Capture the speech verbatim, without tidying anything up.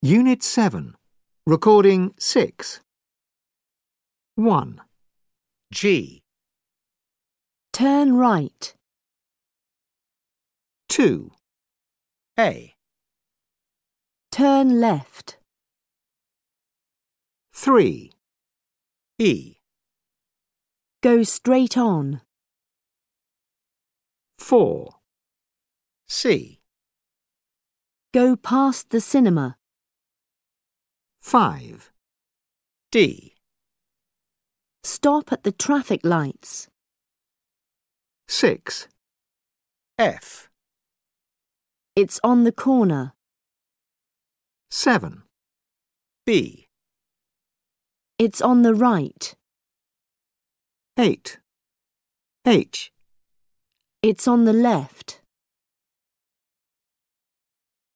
Unit seven. Recording six. one. G. Turn right. two. A. Turn left. three. E. Go straight on. four. C. Go past the cinema. five. D. Stop at the traffic lights. six. F. It's on the corner. seven. B. It's on the right. eight. H. It's on the left.